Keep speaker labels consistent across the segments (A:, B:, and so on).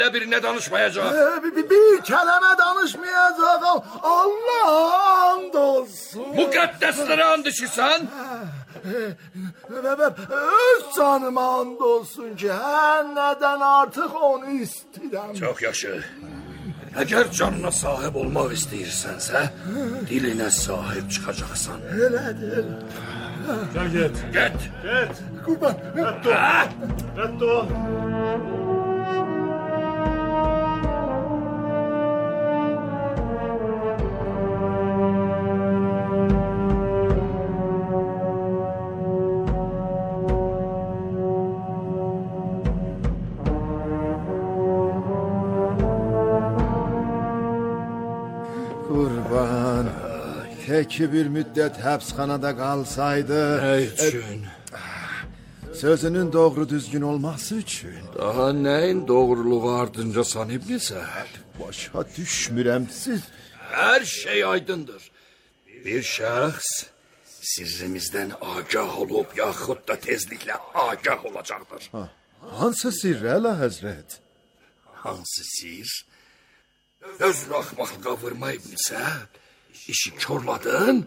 A: birine danışmayacak.
B: Bir kelime danışmayacağım. Allah and olsun.
A: Mukaddeslere and içirsən?
B: Öz canıma and olsun ki, her neden artık onu istedim.
A: Çok yaşa. Eğer canına sahip olmak istiyorsansa, diline sahip çıkacaksan.
B: Öyledir.
C: Gel git.
A: Git.
B: Kurban.
C: Redd ol.
B: Kurban. Tek bir müddet həbsxanada qalsaydı.
A: Ne için?
B: Sözünün doğru düzgün olması için.
A: Daha neyin doğruluğu ardınca sanıp bilse?
B: Başa düşmürəm siz.
A: Her şey aydındır. Bir şahs sirrimizden agah olup yaxud da tezlikle agah olacaktır.
B: Hansı sirr əla həzrət?
A: Hansı sir? Özünü axmaqlığa vurmayıbsa, işi körladın.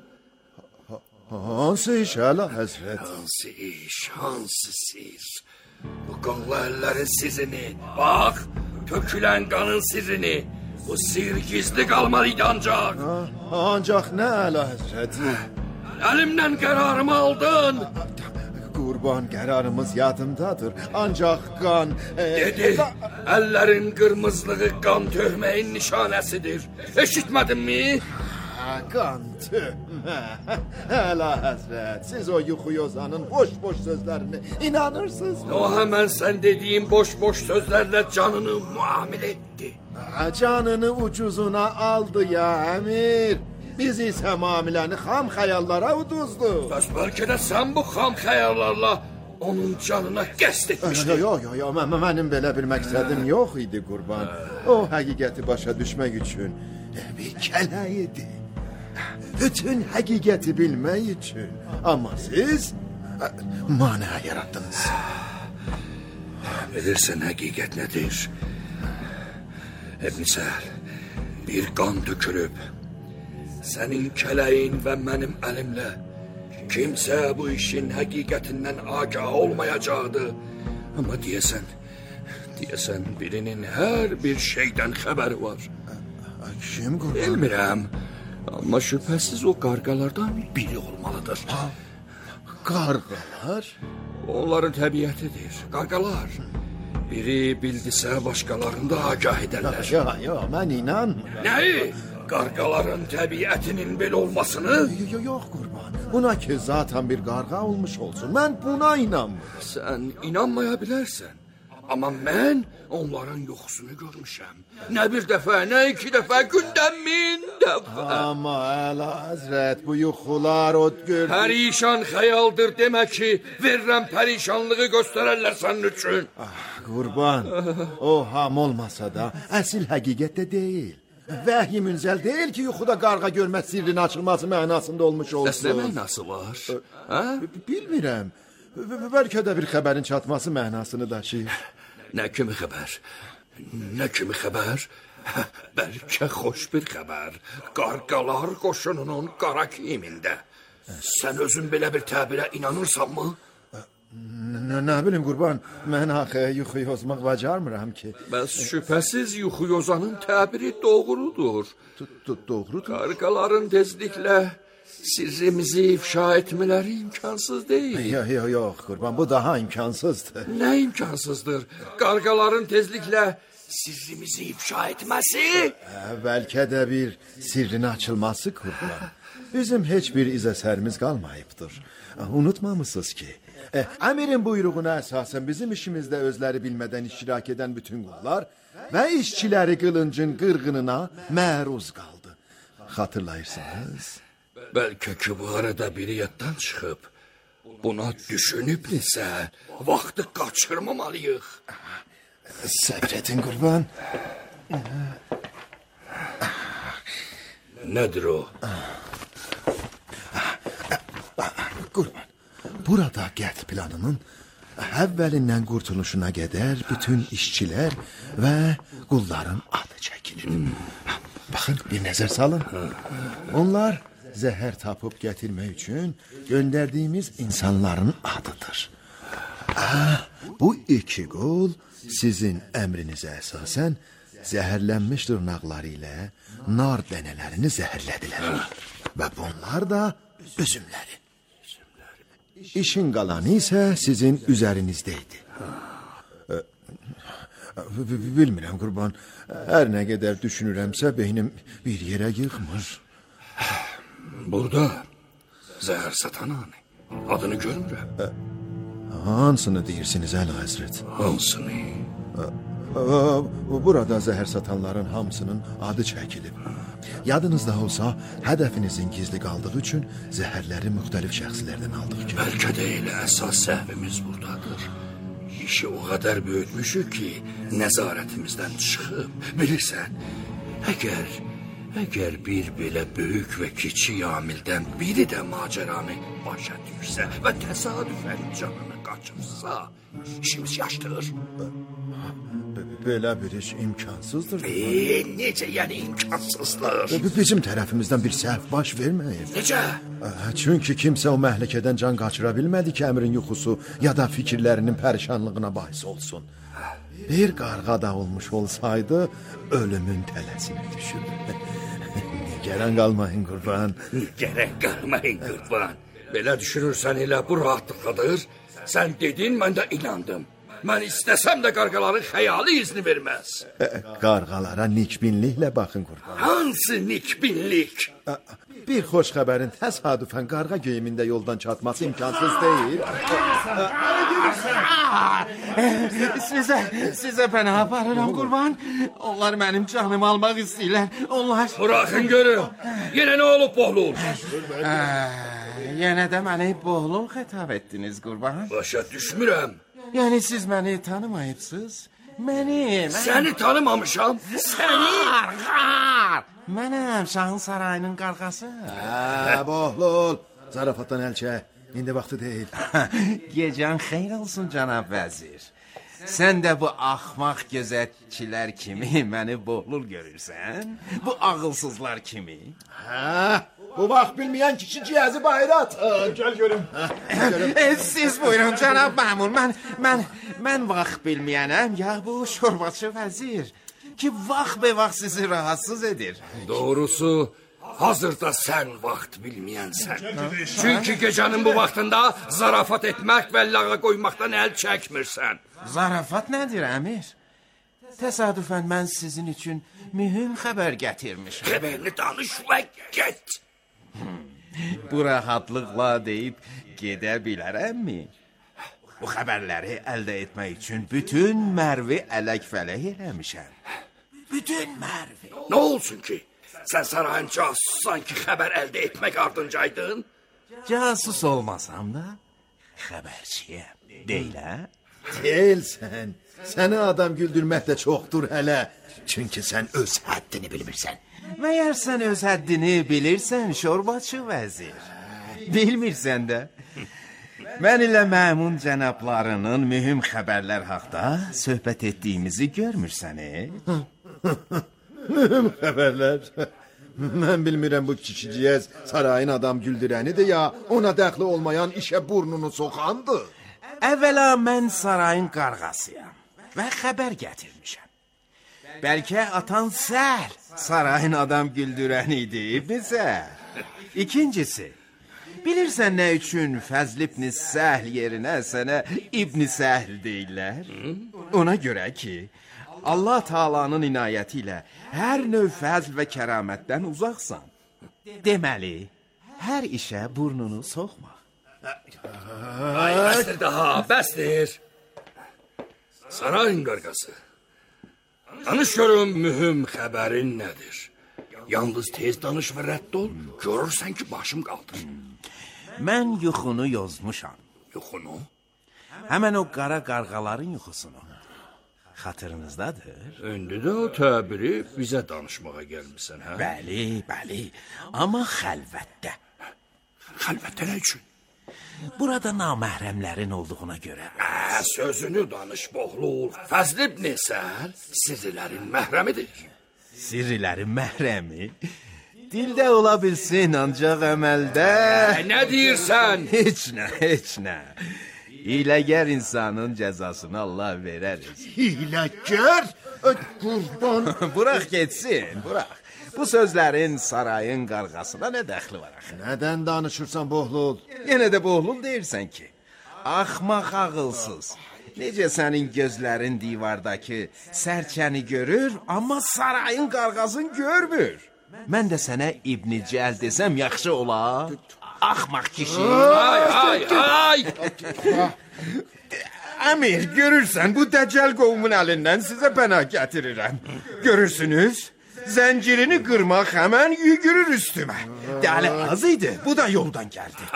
B: Hansı iş əla həzrət?
A: Hansı iş, hansı sir? Bu qanlı əllərin sirini, bax, tökülən qanın sirini. Bu sir gizli qalmalıydı ancaq.
B: Ancaq nə əla həzrət?
A: Əlimdən qərarımı aldın.
B: Qurban, qərarımız yadımdadır. Ancaq qan...
A: Dedi, əllərin qırmızılığı qan töhməyin nişanəsidir. Eşitmədinmi?
B: Qan töhmə. Əla həzrət, siz o yuxuyozanın boş-boş sözlərini inanırsınız mı?
A: O hemen sen dediğin boş-boş sözlerle canını muamil etti.
B: Canını ucuzuna aldı ya əmir. Biz isə mamiləni xam xəyallara uduzdu.
A: Bəs bəlkə də sən bu xam xəyallarla onun canına qəsd etmişdin.
B: Yox, mənim belə bir məqsədim yox idi qurban. O həqiqəti başa düşmək üçün bir kələk idi. Bütün həqiqəti bilmək üçün. Amma siz manə yarattınız.
A: Bilirsən həqiqət nədir? Ebn Səhl, bir qan tökülüb. Sənin kələyin və mənim əlimlə kimsə bu işin həqiqətindən agah olmayacaqdı. Amma deyəsən birinin hər bir şeydən xəbəri var.
B: Kim qurban?
A: Bilmirəm, amma şübhəsiz o qarqalardan biri olmalıdır.
B: Qarqalar?
A: Onların təbiətidir, qarqalar. Biri bildisə başqalarında agah edərlər.
B: Yox, mən inanmıram.
A: Nəyi? Qarqaların təbiətinin belə olmasını?
B: Yox qurban. Buna ki zaten bir qarğa olmuş olsun. Mən buna inanmıram.
A: Sən inanmaya bilərsən. Amma mən onların yoxusunu görmüşəm. Nə bir dəfə, nə iki dəfə, gündən 1000 dəfə.
B: Amma əla həzrət, bu yuxular o gör...
A: Pərişan xəyaldır demək ki, verirəm pərişanlığı göstərərlər sənin üçün.
B: Qurban, o ham olmasa da əsil həqiqətdə deyil. Vəhy münzəl deyil ki, yuxuda qarğa görmə sirrin açılması mənasında olmuş olsun.
A: Nə mənası var?
B: Bilmirəm. Bəlkə də bir xəbərin çatması mənasını daşıyır.
A: Nə kimi xəbər? Nə kimi xəbər? Bəlkə xoş bir xəbər. Qarqalar qoşununun qara kiyimində. Sən özün belə bir təbirə inanırsanmı?
B: Nə bilim qurban, mən axı yuxu yozmaq bacarmıram ki.
A: Bəs şübhəsiz yuxu yozanın təbiri doğrudur.
B: Doğrudur.
A: Qarqaların tezliklə sirrimizi ifşa etmələri imkansız deyil.
B: Yox qurban, bu daha imkansızdır.
A: Nə imkansızdır? Qarqaların tezliklə sirrimizi ifşa etməsi?
B: Bəlkə də bir sirrin açılması qurban. Bizim heç bir izəsərimiz qalmayıbdır. Unutmamısınız ki, əmirin buyruğuna əsasən bizim işimizdə özləri bilmədən iştirak edən bütün qullar və işçiləri qılıncın qırğınına məruz qaldı. Xatırlayırsınız?
A: Bəlkə ki bu arada biri yaddan çıxıb. Buna düşünübsə, vaxtı qaçırmamalıyıq.
B: Səbr edin qurban.
A: Nədir o?
B: Qurban, burada qətl planının əvvəlindən qurtuluşuna qədər bütün işçilər və qulların adı çəkilir. Baxın, bir nəzər salın. Onlar zəhər tapıb gətirmək üçün göndərdiyimiz insanların adıdır. Bu iki qul sizin əmrinizə əsasən zəhərlənmiş dırnaqları ilə nar dənələrini zəhərlədilər. Və bunlar da üzümləri. İşin qalanı isə sizin üzərinizdəydi. Bilmirəm, qurban. Hər nə qədər düşünürəmsə, beynim bir yerə yığmır.
A: Burada zəhər satan adını görmürəm.
B: Hansını deyirsiniz, Əli Həzrət?
A: Hansını?
B: Burada zəhər satanların hamısının adı çəkilib. Yadınızda olsa, hədəfinizin gizli qaldığı üçün zəhərləri müxtəlif şəxslərdən aldıq ki.
A: Bəlkə də elə əsas səhvimiz buradadır. İşi o qədər böyütmüşük ki, nəzarətimizdən çıxıb. Bilirsən, əgər bir belə böyük və kiçik amildən biri də macəranı başa düşsə və təsadüfən canını qaçırsa, işimiz yaşdır.
B: Belə bir iş imkansızdır.
A: Necə yəni imkansızdır?
B: Bizim tərəfimizdən bir səhv baş verməyib.
A: Necə?
B: Çünki kimsə o məhləkədən can qaçıra bilmədi ki, əmrin yuxusu ya da fikirlərinin pərişanlığına bahis olsun. Bir qarğa da olmuş olsaydı, ölümün tələsinə düşürdü. Gərən qalmayın, qurban.
A: Gərək qalmayın, qurban. Belə düşünürsən elə bu rahatlıqdadır. Sən dedin, mən də inandım. Mən istəsəm də qarğaların xəyali izni verməz.
B: Qarğalara nikbinliklə baxın, qurban.
A: Hansı nikbinlik?
B: Bir xoş xəbərin təsadüfən qarğa geyimində yoldan çatması imkansız deyil.
D: Sizə pənah aparıram, qurban. Onlar mənim canımı almaq istəyirlər. Onlar...
A: Bıraxın görüm. Yenə nə olub Bohlul?
D: Yenə də məni Bohlul xətab etdiniz, qurban.
A: Başa düşmürəm.
D: Yəni siz məni tanımayıbsınız?
A: Səni tanımamışam. Səni?
D: Mənəm Şahın sarayının qarğası.
B: Bohlul, zarafatdan əl çək. İndi vaxtı deyil.
D: Gecən xeyr olsun, cənab vəzir. Sən də bu axmaq gözətçilər kimi məni Bohlul görürsən? Bu ağılsızlar kimi?
B: Bu vaxt bilməyən kişi cihazı bayıra atın.
C: Gel görüm.
D: Siz buyurun, cənab məmun. Mən vaxt bilməyənəm ya bu şorbaçı vəzir ki, vaxt be vaxt sizi rahatsız edir.
A: Doğrusu, hazırda sən vaxt bilməyənsən. Çünki gecənin bu vaxtında zarafat etmək və lağa qoymaqdan əl çəkmirsən.
D: Zarafat nədir, əmir? Təsadüfən mən sizin üçün mühüm xəbər gətirmişəm.
A: Xəbərini danış və get.
D: Bu rahatlıqla deyib gedə bilərəmmi? Bu xəbərləri əldə etmək üçün bütün mərvi ələk-fələk eləmişəm. Bütün mərvi.
A: Nə olsun ki? Sən sarayın casusan ki, xəbər əldə etmək ardıncaydın?
D: Casus olmasam da xəbərçiyəm, deyil, hə?
B: Deyilsən. Səni adam güldürmək də çoxdur hələ. Çünki sən öz həddini bilmirsən.
D: Məyər sən öz həddini bilirsən, şorbaçı vəzir? Bilmirsən də. Mən ilə məmun cənablarının mühüm xəbərlər haqda söhbət etdiyimizi görmürsən,
B: Mühüm xəbərlər. Mən bilmirəm bu kişiciyəz sarayın adam güldürənidir ya ona dəxli olmayan işə burnunu soxandır.
D: Əvvəla mən sarayın qarğasıyam və xəbər gətirmişəm. Bəlkə atan Səhl sarayın adam güldürəni idi, bizə. İkincisi, bilirsən nə üçün Fəzl ibn Səhl yerinə sənə İbn Səhl deyirlər? Ona görə ki, Allah Taala'nın inayəti ilə hər növ fəzl və kəramətdən uzaqsan. Deməli, hər işə burnunu soxma.
A: Ay, bəsdir daha, bəsdir. Sarayın qarğası. Danış görüm mühüm xəbərin nədir? Yalnız tez danış və rədd ol. Görürsən ki, başım qaldır.
D: Mən yuxunu yozmuşam.
A: Yuxunu?
D: Həmən o qara qarğaların yuxusunu. Xatırınızdadır?
A: İndi də o təbiri bizə danışmağa gəlmirsən, hə?
D: Bəli, amma xəlvətdə.
A: Xəlvətdə nə üçün?
D: burada naməhrəmlərin olduğuna görə.
A: Sözünü danış Boğlul. Fəzl ibn Səhər sirrilərin məhrəmidir.
D: Sirrilərin məhrəmi? Dildə ola bilsin, ancaq əməldə...
A: Nə deyirsən?
D: Heç nə. Hiləgər insanın cəzasını Allah verər.
B: Hiləkar? Qurban.
D: Bırax getsin, bırax. Bu sözlərin sarayın qarğasına nə dəxli var axı?
B: Nədən danışırsan Boğlul?
D: Yenə də Boğlul deyirsən ki, axmaq ağılsız. Necə sənin gözlərin divardakı sərçəni görür, amma sarayın qarğasını görmür. Mən də sənə İbn Cəl desəm yaxşı olar. Axmaq kişi.
A: Ay!
D: Əmir, görürsən, bu Dəccəl qovmun əlindən sizə pənah gətirirəm. Görürsünüz, zəncirini qırmaq həmən yügürür üstümə. Dəli az idi, bu da yoldan gəldi.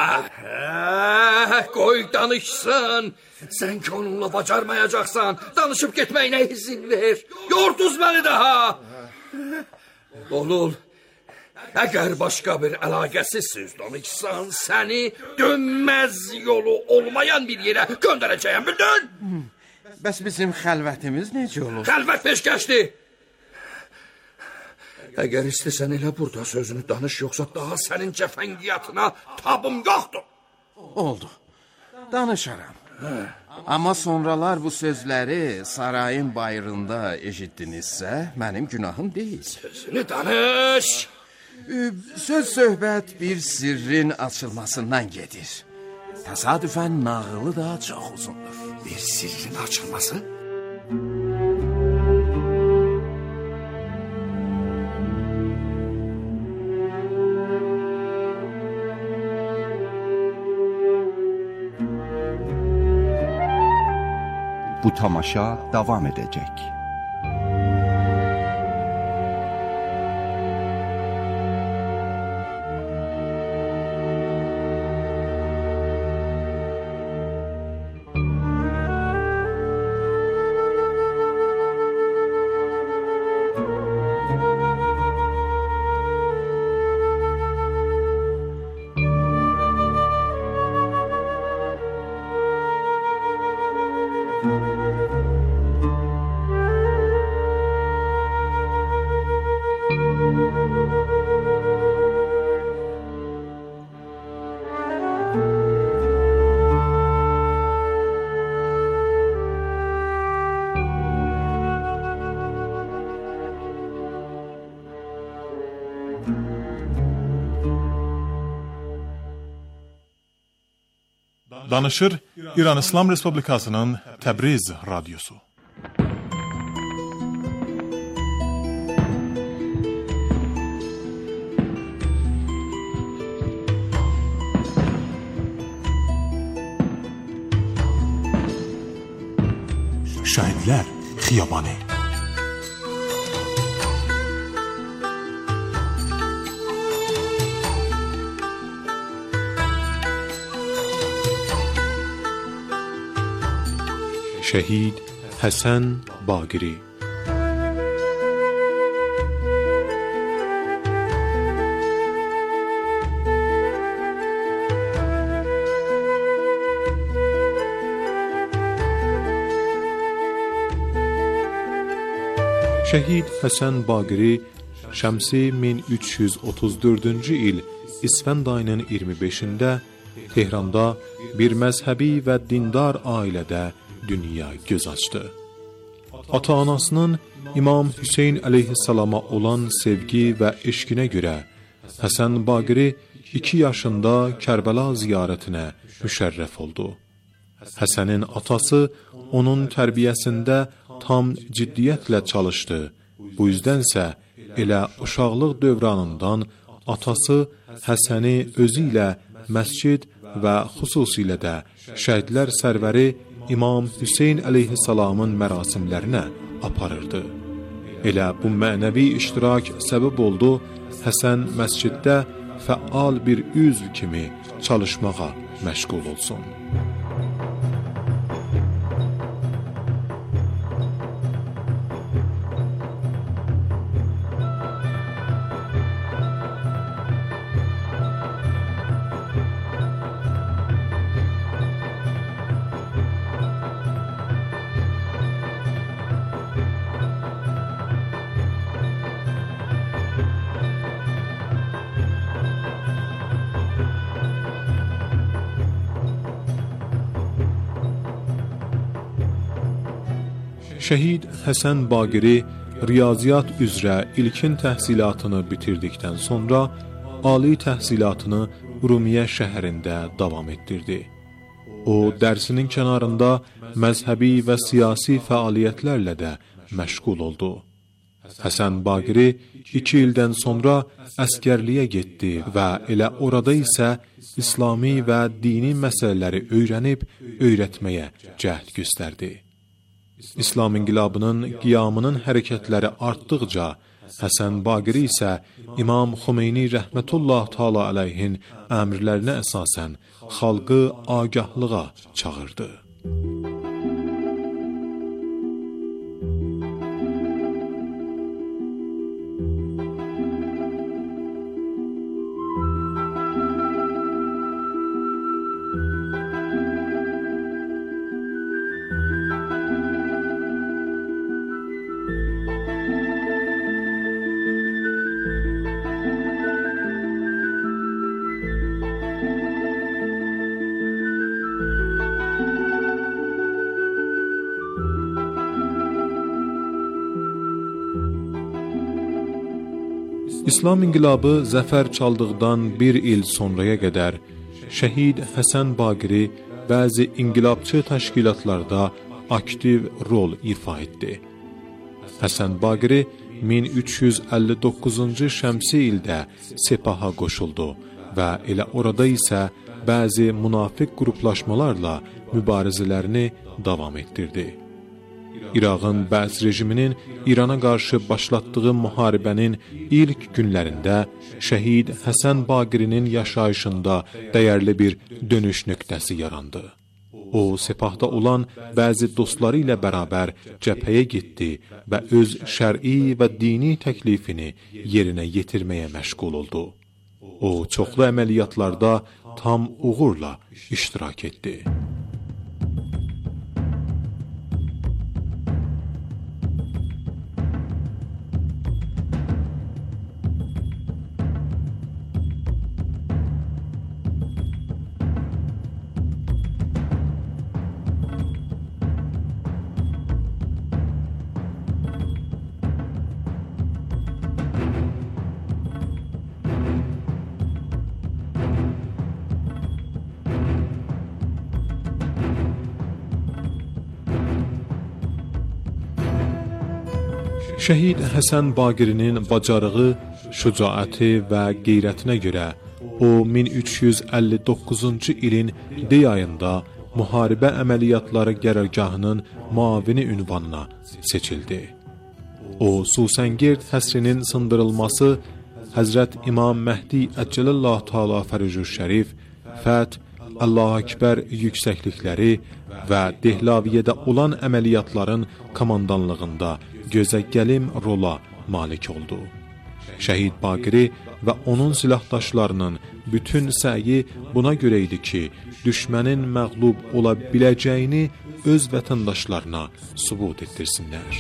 A: Qoy danışsın. Sən ki onunla bacarmayacaqsan, danışıb getməyinə izin ver. Yorduz məni daha. Boğlul, əgər başqa bir əlaqəsiz söz danışsan, səni dönməz yolu olmayan bir yerə göndərəcəyəm, bildin?
D: Bəs bizim xəlvətimiz necə olur?
A: Xəlvət peşkəşdi. Əgər istəsən elə burada sözünü danış, yoxsa daha sənin cəfəngiyyatına tabım yoxdur.
D: Oldu, danışaram. Amma sonralar bu sözləri sarayın bayırında eşitdinizsə, mənim günahım deyil.
A: Sözünü danış.
D: Söz-söhbət bir sirrin açılmasından gedir. Təsadüfən nağılı da çox uzundur.
A: Bir sirrin açılması?
E: Bu tamaşa devam edecek.
C: Danışır İran İslam Respublikasının Təbriz radyosu. Şəhidlər Xiyabanı. Şehid Hasan Bagiri. Şehid Hasan Bagiri Şəmsi 1334-cü il İsfənd ayının 25-də Tehranda bir məzhəbi və dindar ailədə dünya göz açdı. Ata-anasının İmam Hüseyn əleyhissalama olan sevgi və eşqinə görə Hasan Bagiri 2 yaşında Kərbəla ziyarətinə müşərrəf oldu. Hasanın atası onun tərbiyəsində tam ciddiyyətlə çalışdı. Bu yüzdənsə elə uşaqlıq dövranından atası Hasanı özü ilə məscid və xüsusilə də şəhidlər sərvəri İmam Hüseyn əleyhissalamın mərasimlərinə aparırdı. Elə bu mənəvi iştirak səbəb oldu Hasan məsciddə fəal bir üzv kimi çalışmağa məşğul olsun. Şəhid Həsən Baqiri riyaziyyat üzrə ilkin təhsilatını bitirdikdən sonra ali təhsilatını Urumiyyə şəhərində davam etdirdi. O, dərsinin kənarında məzhəbi və siyasi fəaliyyətlərlə də məşğul oldu. Həsən Baqiri 2 ildən sonra əskərliyə getdi və elə orada isə İslami və dini məsələləri öyrənib öyrətməyə cəhd göstərdi. İslam inqilabının qiyamının hərəkətləri artdıqca Həsən Baqiri isə İmam Xomeyni rəhmətullah təala əleyhin əmrlərinə əsasən xalqı agahlığa çağırdı. İslam inqilabı zəfər çaldıqdan 1 il sonraya qədər Şəhid Həsən Baqiri bəzi inqilabçı təşkilatlarda aktiv rol ifa etdi. Həsən Baqiri 1359-cu şəmsi ildə Sepaha qoşuldu və elə orada isə bəzi münafiq qruplaşmalarla mübarizələrini davam etdirdi. İraqın Bəs rejiminin İrana qarşı başlatdığı müharibənin ilk günlərində Şəhid Həsən Baqirinin yaşayışında dəyərli bir dönüş nöqtəsi yarandı. O, Sepahda olan bəzi dostları ilə bərabər cəbhəyə getdi və öz şər'i və dini təklifini yerinə yetirməyə məşğul oldu. O, çoxlu əməliyyatlarda tam uğurla iştirak etdi. Şəhid Həsən Baqirinin bacarığı, şücaəti və qeyrətinə görə o 1359-cu ilin dey ayında müharibə əməliyyatları qərargahının müavini ünvanına seçildi. O, Susəngerd həsrinin sındırılması, Həzrət İmam Məhdi Əcələllahu Teala Fərücü Şərif, Fəth, Allahu Ekber yüksəklikləri və Dehlaviyyədə olan əməliyyatların komandanlığında gözəgəlim rola malik oldu. Şəhid Baqiri və onun silahdaşlarının bütün səyi buna görə idi ki, düşmənin məğlub ola biləcəyini öz vətəndaşlarına sübut etdirsinlər.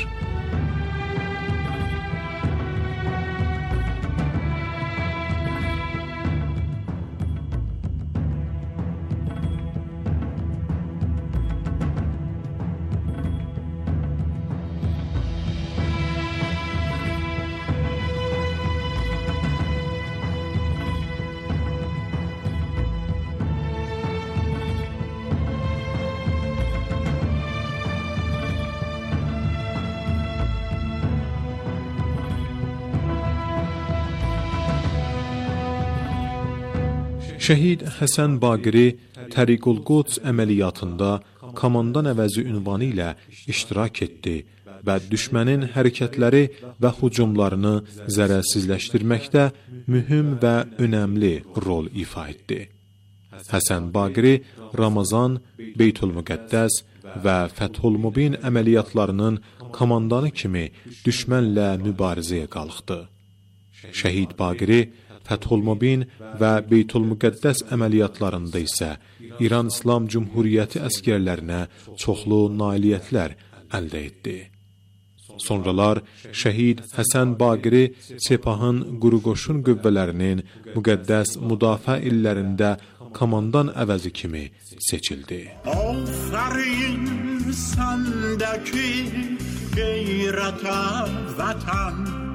C: Şəhid Həsən Baqiri Təriqul-Quds əməliyyatında komandan əvəzi ünvanı ilə iştirak etdi və düşmənin hərəkətləri və hücumlarını zərərsizləşdirməkdə mühüm və önəmli rol ifa etdi. Həsən Baqiri Ramazan, Beytül-Müqəddəs və Fəthul-Mubin əməliyyatlarının komandanı kimi düşmənlə mübarizəyə qalxdı. Şəhid Baqiri Fəthul-Mubin və Beytül-Müqəddəs əməliyyatlarında isə İran İslam Cümhuriyyəti əskərlərinə çoxlu nailiyyətlər əldə etdi. Sonralar Şəhid Həsən Baqiri Sepahın quruqoşun qüvvələrinin müqəddəs müdafiə illərində komandan əvəzi kimi seçildi.
F: Afərin səndəki gayrata vatan,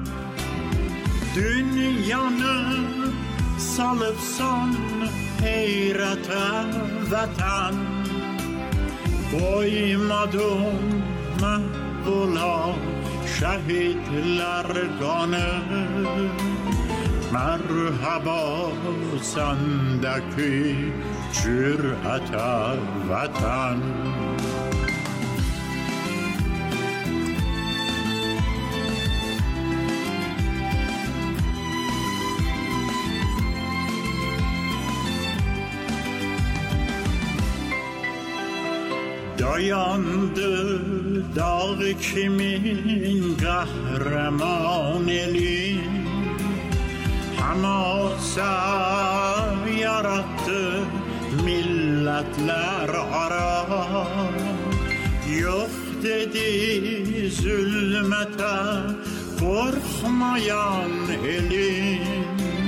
F: dünyanı salıpsan heyrata vatan. Koymadın mahvola şehitler kanı, merhaba sendeki cürete vatan. Dayandı dağ kimin kahraman eli, Hamasa yarattı milletler ara. Yok dedi zulmete korkmayan elin,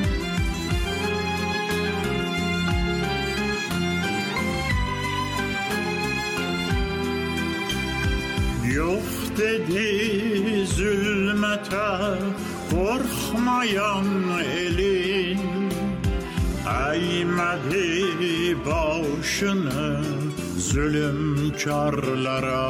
F: yok dedi zulmete korkmayan elin. Eğmedi başını zulümkarlara.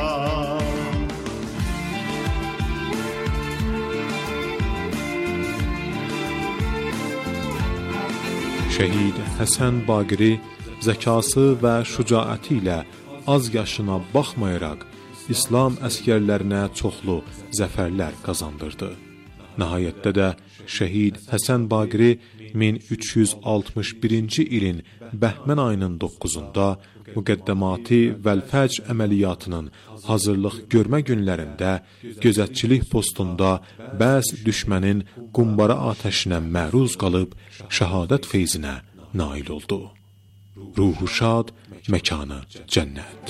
C: Şəhid Həsən Baqiri zəkası və şücaəti ilə az yaşına baxmayaraq İslam əskərlərinə çoxlu zəfərlər qazandırdı. Nəhayətdə də şəhid Həsən Baqiri 1361-ci ilin Bəhmən ayının 9-da Müqəddəmatı Vəl-Fəcr əməliyyatının hazırlıq görmə günlərində gözətçilik postunda bəs düşmənin qumbara atəşinə məruz qalıb şəhadət feyzinə nail oldu. Ruhu şad, məkanı cənnət.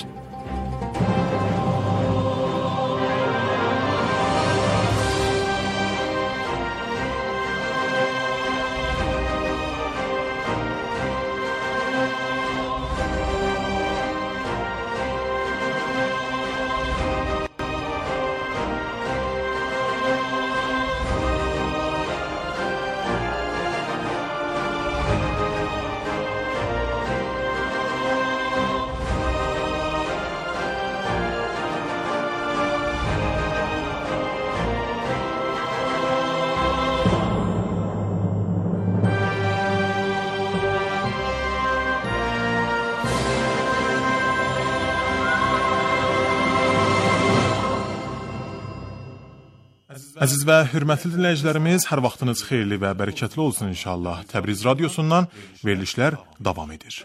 G: Əziz və hörmətli dinləyicilərimiz, hər vaxtınız xeyirli və bərəkətli olsun inşallah. Təbriz radiosundan verilişlər davam edir.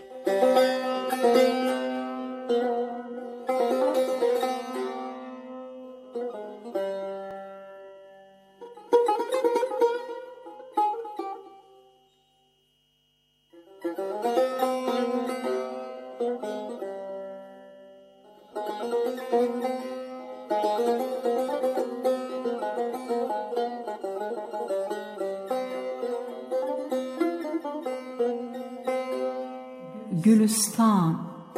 H: Gülistan.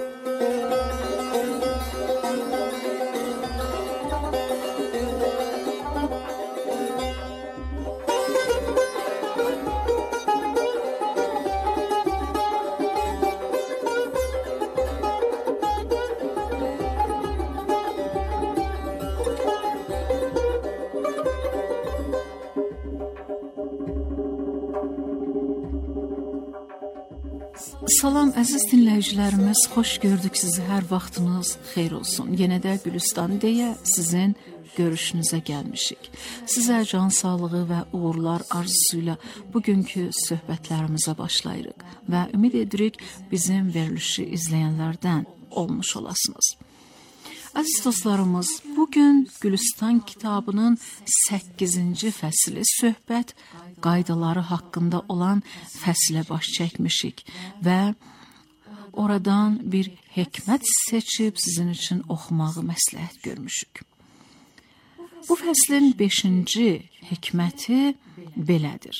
H: Salam əziz dinləyicilərimiz, xoş gördük sizi, hər vaxtınız xeyir olsun. Yenə də Gülüstan deyə sizin görüşünüzə gəlmişik. Sizə can sağlığı və uğurlar arzusuyla bugünkü söhbətlərimizə başlayırıq və ümid edirik bizim verilişi izləyənlərdən olmuş olasınız. Əziz dostlarımız, bugün Gülüstan kitabının 8-ci fəsli söhbət qaydaları haqqında olan fəslə baş çəkmişik və oradan bir hikmət seçib sizin üçün oxumağı məsləhət görmüşük. Bu fəslin 5-ci hikməti belədir.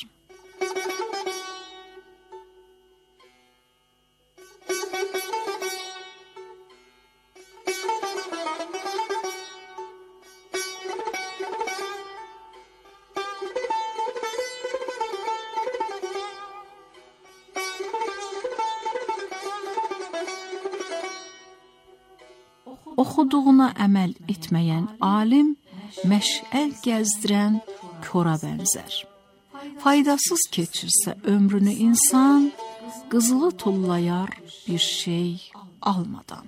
H: Oxuduğuna əməl etməyən alim məşəl gəzdirən kora bənzər. Faydasız keçirsə ömrünü insan, qızılı tullayar bir şey almadan.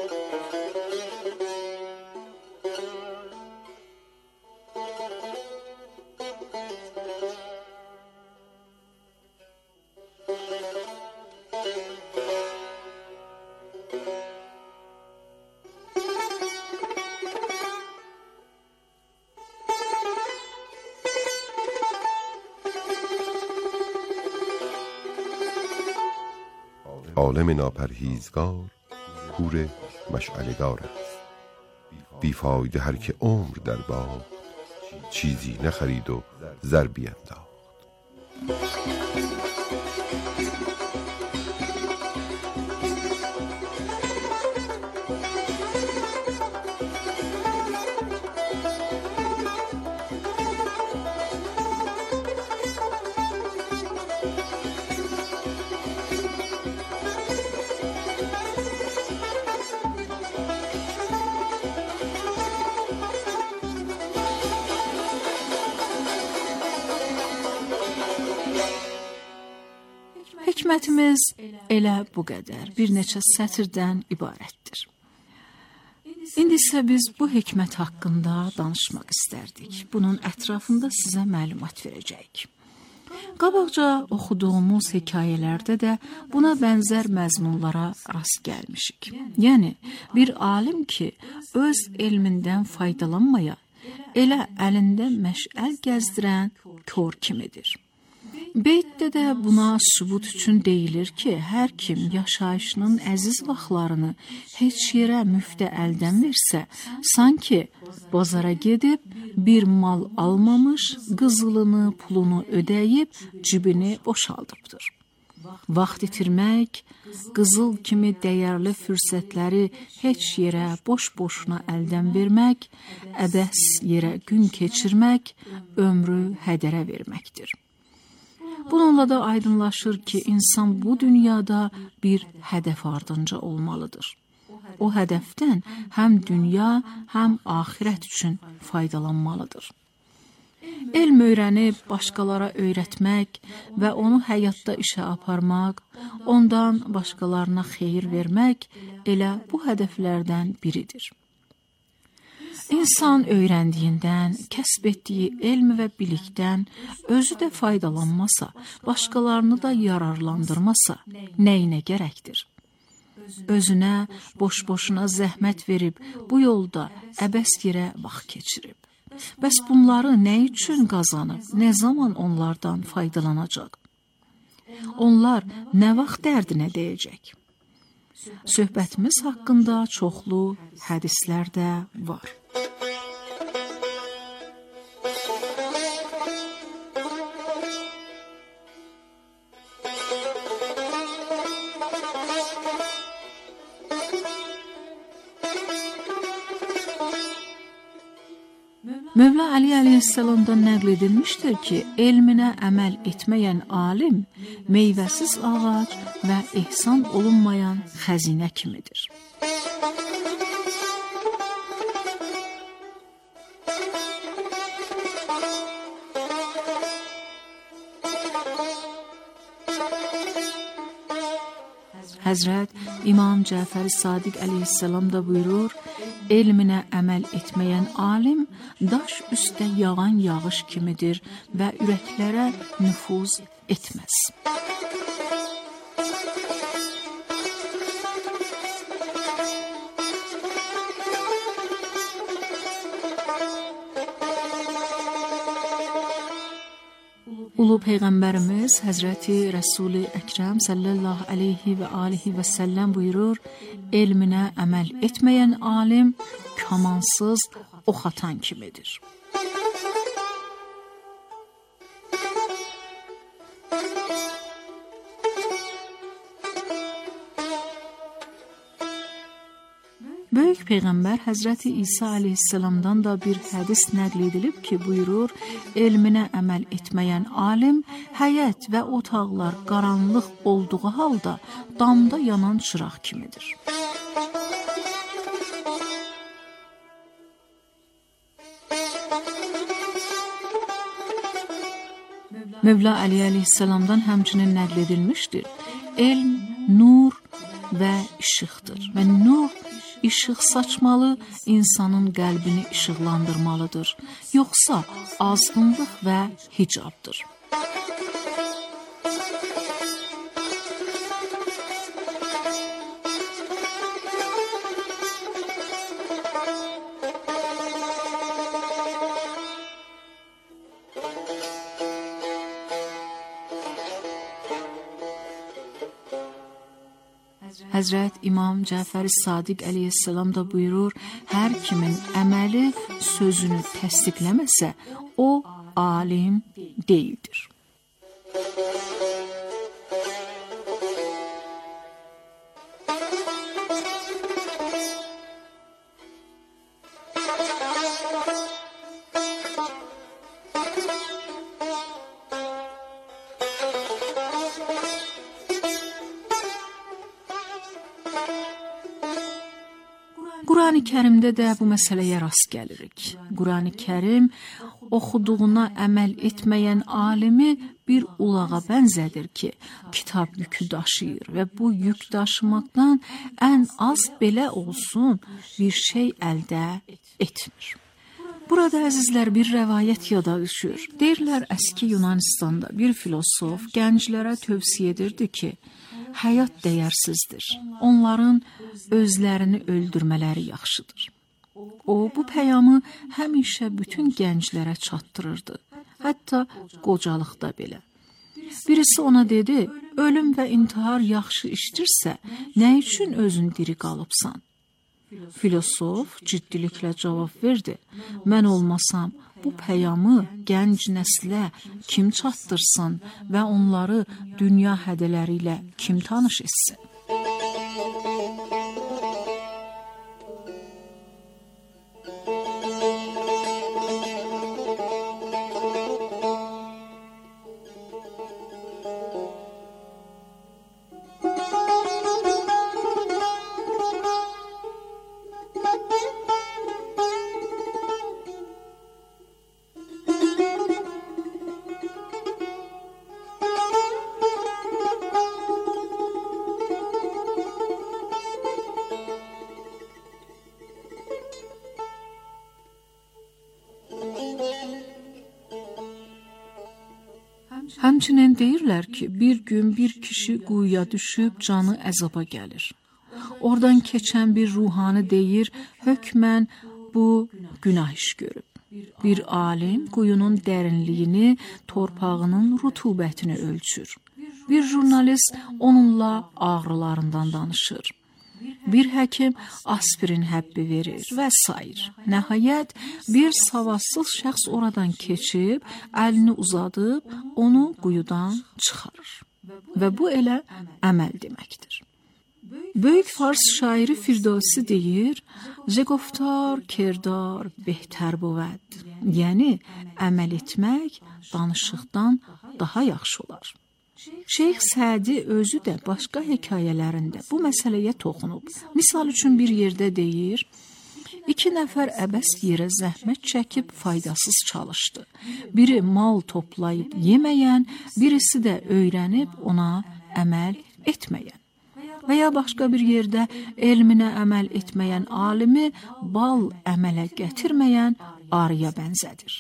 I: عالم ناپرهیزگار کور مشعله‌دار است. بیفایده هر که عمر در باغ چیزی نخرید و زر بینداخت.
H: Hikmətimiz elə bu qədər, bir neçə sətirdən ibarətdir. İndi isə biz bu hikmət haqqında danışmaq istərdik. Bunun ətrafında sizə məlumat verəcəyik. Qabaqca oxuduğumuz hekayələrdə də buna bənzər məzmunlara rast gəlmişik. Yəni, bir alim ki, öz elmindən faydalanmaya, elə əlində məşəl gəzdirən kor kimidir. Beytdə də buna sübut üçün deyilir ki, hər kim yaşayışının əziz vaxtlarını heç yerə müftə əldən versə, sanki bazara gedib bir mal almamış, qızılını, pulunu ödəyib, cibini boşaldıbdır. Vaxt itirmək, qızıl kimi dəyərli fürsətləri heç yerə boş-boşuna əldən vermək, əbəs yerə gün keçirmək, ömrü hədərə verməkdir. Bununla da aydınlaşır ki, insan bu dünyada bir hədəf ardınca olmalıdır. O hədəfdən həm dünya, həm axirət üçün faydalanmalıdır. Elm öyrənib başqalara öyrətmək və onu həyatda işə aparmaq, ondan başqalarına xeyir vermək elə bu hədəflərdən biridir. İnsan öyrəndiyindən, kəsb etdiyi elm və bilikdən özü də faydalanmasa, başqalarını da yararlandırmasa, nəyinə gərəkdir? Özünə boş-boşuna zəhmət verib, bu yolda əbəs yerə vaxt keçirib. Bəs bunları nə üçün qazanıb, nə zaman onlardan faydalanacaq? Onlar nə vaxt dərdinə deyəcək? Söhbətimiz haqqında çoxlu hədislər də var. Mövla Ali əleyhissalamdan nəql edilmişdir ki, elminə əməl etməyən alim meyvəsiz ağac və ehsan olunmayan xəzinə kimidir. Həzrət İmam Cəfər Sadiq əleyhissalam da buyurur, elminə əməl etməyən alim daş üstə yağan yağış kimidir və ürəklərə nüfuz etməz. Ulu Peyğəmbərimiz Həzrəti Rəsul-i Əkrəm sallallahu aleyhi və alihi və səlləm buyurur, elminə əməl etməyən alim kamansız ox atan kimidir. Böyük Peyğəmbər Həzrəti İsa aleyhissalamdan da bir hədis nəql edilib ki, buyurur, elminə əməl etməyən alim həyət və otaqlar qaranlıq olduğu halda damda yanan çıraq kimidir. Mövla Əli əleyhissalamdan həmçinin nəql edilmişdir. Elm, nur və işıqdır. Və nur işıq saçmalı, insanın qəlbini işıqlandırmalıdır. Yoxsa azğınlıq və hicabdır. Həzrət İmam Cəfər Sadiq əleyhissalam da buyurur, hər kimin əməli sözünü təsdiqləməsə, o alim deyildir. Qurani Kərimdə də bu məsələyə rast gəlirik. Qurani Kərim oxuduğuna əməl etməyən alimi bir ulağa bənzədir ki, kitab yükü daşıyır və bu yük daşımaqdan ən az belə olsun bir şey əldə etmir. Burada əzizlər bir rəvayət yada düşür. Deyirlər, əski Yunanistanda bir filosof gənclərə tövsiyə edirdi ki, həyat dəyərsizdir. Onların özlərini öldürmələri yaxşıdır. O, bu peyamı həmişə bütün gənclərə çatdırırdı. Hətta qocalıqda belə. Birisi ona dedi, ölüm və intihar yaxşı işdirsə, nə üçün özün diri qalıbsan? Filosof ciddiliklə cavab verdi. Mən olmasam, bu peyamı gənc nəslə kim çatdırsın və onları dünya hədələri ilə kim tanış etsin? Həmçinin deyirlər ki, bir gün bir kişi quyuya düşüb canı əzaba gəlir. Oradan keçən bir ruhani deyir, hökmən bu günah iş görüb. Bir alim quyunun dərinliyini, torpağının rutubətini ölçür. Bir jurnalist onunla ağrılarından danışır. Bir həkim aspirin həbbi verir və s. Nəhayət, bir savadsız şəxs oradan keçib, əlini uzadıb, onu quyudan çıxarır. Və bu elə əməl deməkdir. Böyük fars şairi Firdavsi deyir, "Zəgoftar, kerdar, behter buvəd." Yəni, əməl etmək danışıqdan daha yaxşı olar. Şeyx Sədi özü də başqa hekayələrində bu məsələyə toxunub. Misal üçün bir yerdə deyir, 2 nəfər əbəs yerə zəhmət çəkib faydasız çalışdı. Biri mal toplayıb yeməyən, birisi də öyrənib ona əməl etməyən. Və ya başqa bir yerdə elminə əməl etməyən alimi bal əmələ gətirməyən arıya bənzədir.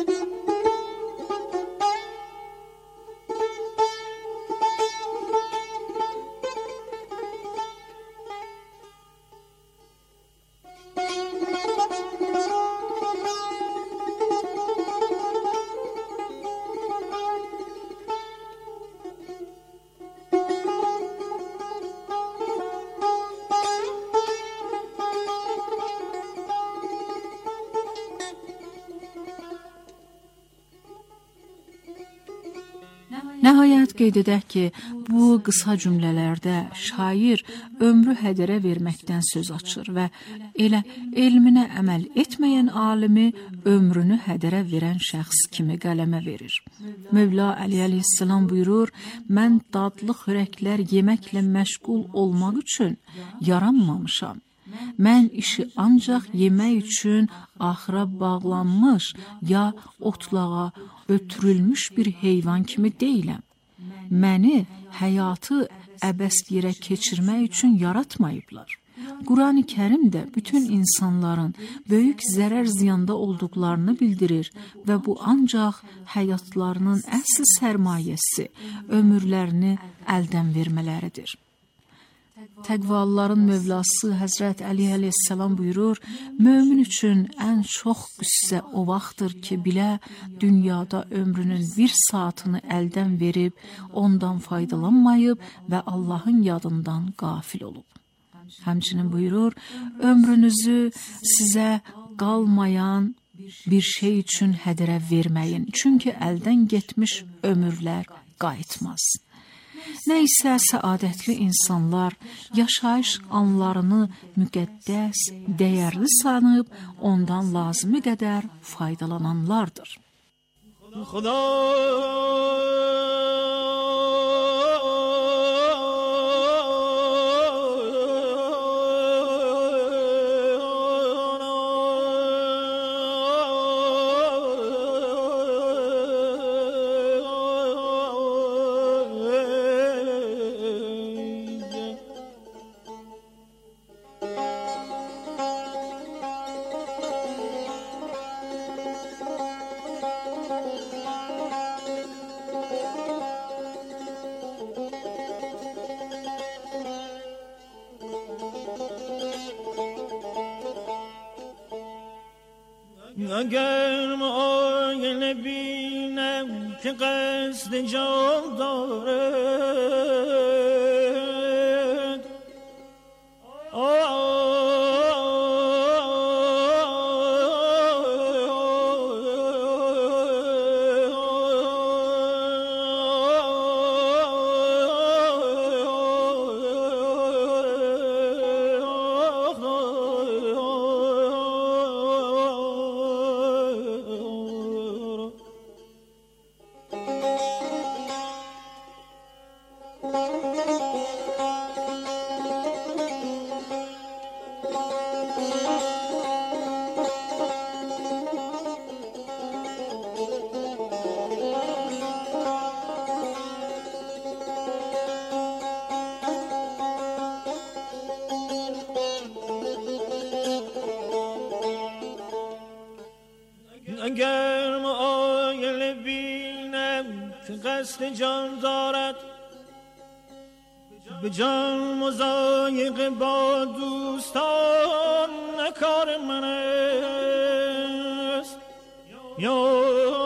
H: Nəhayət qeyd edək ki, bu qısa cümlələrdə şair ömrü hədərə verməkdən söz açır və elə elminə əməl etməyən alimi ömrünü hədərə verən şəxs kimi qələmə verir. Mövla Əli əleyhissalam buyurur, mən dadlı xörəklər yeməklə məşğul olmaq üçün yaranmamışam. Mən işi ancaq yemək üçün axıra bağlanmış ya otlağa ötürülmüş bir heyvan kimi deyiləm. Məni həyatı əbəs yerə keçirmək üçün yaratmayıblar. Qurani Kərim də bütün insanların böyük zərər ziyanda olduqlarını bildirir və bu ancaq həyatlarının əsl sərmayəsi, ömürlərini əldən vermələridir. Təqvalıların Mövlası Həzrət Əli əleyhissalam buyurur, mömin üçün ən çox qüssə o vaxtdır ki, bilə dünyada ömrünün bir saatını əldən verib, ondan faydalanmayıb və Allahın yadından qafil olub. Həmçinin buyurur, ömrünüzü sizə qalmayan bir şey üçün hədərə verməyin, çünki əldən getmiş ömürlər qayıtmaz. Nəysə, səadətli insanlar yaşayış anlarını müqəddəs, dəyərli sanıb, ondan lazımi qədər faydalananlardır.
J: اگر معاینه بینم که قصد جان دارد اگر معاینه بینم که قصد جان دارد به جان مضایقه با دوستان کار من است یا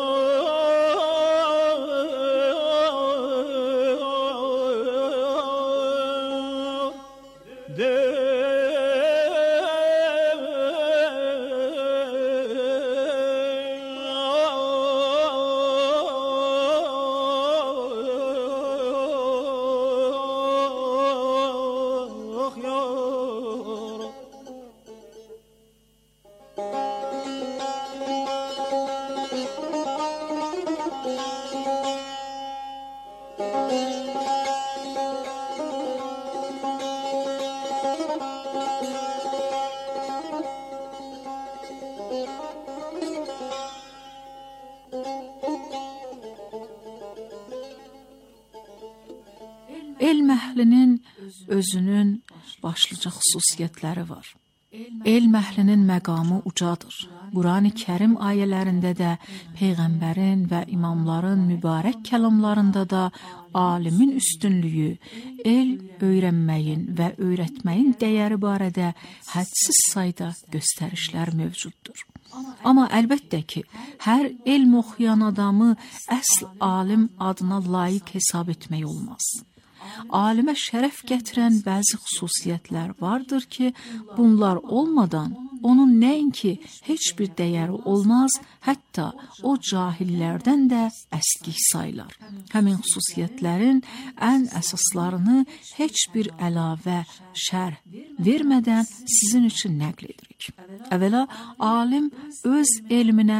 H: Elm əhlinin özünün başlıca xüsusiyyətləri var. Elm əhlinin məqamı ucadır. Qurani-Kərim ayələrində də, Peyğəmbərin və imamların mübarək kəlamlarında da alimin üstünlüyü, elm öyrənməyin və öyrətməyin dəyəri barədə hədsiz sayda göstərişlər mövcuddur. Amma əlbəttə ki, hər elm oxuyan adamı əsl alim adına layiq hesab etmək olmaz. Alimə şərəf gətirən bəzi xüsusiyyətlər vardır ki, bunlar olmadan onun nəinki heç bir dəyəri olmaz, hətta o cahillərdən də əskik sayılar. Həmin xüsusiyyətlərin ən əsaslarını heç bir əlavə, şərh vermədən sizin üçün nəql edirik. Əvvəla, alim öz elminə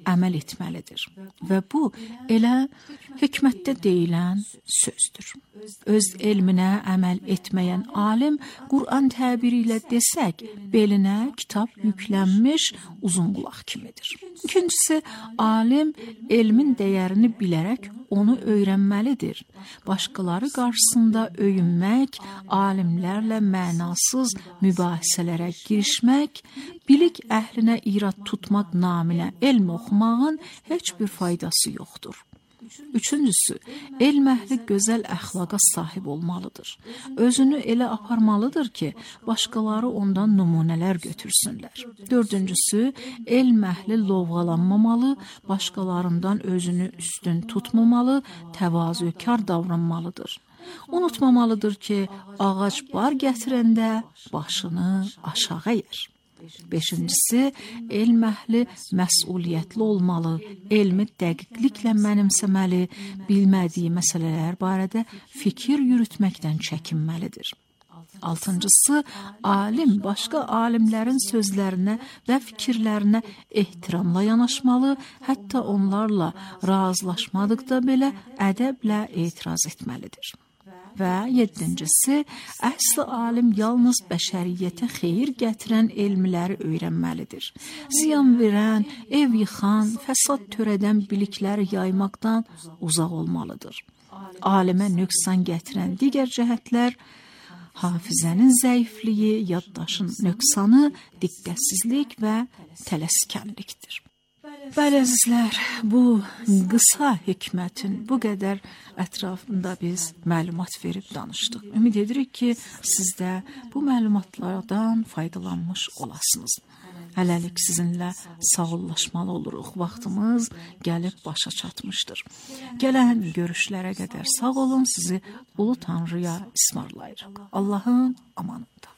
H: əməl etməlidir. Və bu elə hikmətdə deyilən sözdür. Öz elminə əməl etməyən alim, Qur'an təbiri ilə desək, belinə kitab yüklənmiş uzun qulaq kimidir. İkincisi, alim elmin dəyərini bilərək onu öyrənməlidir. Başqaları qarşısında öyünmək, alimlərlə mənasız mübahisələrə girişmək, bilik əhlinə irad tutmaq naminə elm oxumağın heç bir faydası yoxdur. Üçüncüsü, elm əhli gözəl əxlaqa sahib olmalıdır. Özünü elə aparmalıdır ki, başqaları ondan nümunələr götürsünlər. Dördüncüsü, elm əhli lovğalanmamalı, başqalarından özünü üstün tutmamalı, təvazökar davranmalıdır. Unutmamalıdır ki, ağac bar gətirəndə başını aşağı əyər. Beşincisi, elm əhli məsuliyyətli olmalı, elmi dəqiqliklə mənimsəməli, bilmədiyi məsələlər barədə fikir yürütməkdən çəkinməlidir. Altıncısı, alim başqa alimlərin sözlərinə və fikirlərinə ehtiramla yanaşmalı, hətta onlarla razılaşmadıqda belə ədəblə etiraz etməlidir. Və yedincisi, əsl alim yalnız bəşəriyyətə xeyir gətirən elmləri öyrənməlidir. Ziyan verən, ev yıxan, fəsad törədən bilikləri yaymaqdan uzaq olmalıdır. Alimə nöqsan gətirən digər cəhətlər, hafizənin zəifliyi, yaddaşın nöqsanı, diqqətsizlik və tələskənlikdir. Bəli əzizlər, bu qısa hikmətin bu qədər ətrafında biz məlumat verib danışdıq. Ümid edirik ki, siz də bu məlumatlardan faydalanmış olasınız. Hələlik sizinlə sağollaşmalı oluruq. Vaxtımız gəlib başa çatmışdır. Gələn görüşlərə qədər sağ olun, sizi Ulu Tanrıya ismarlayırıq. Allahın amanında.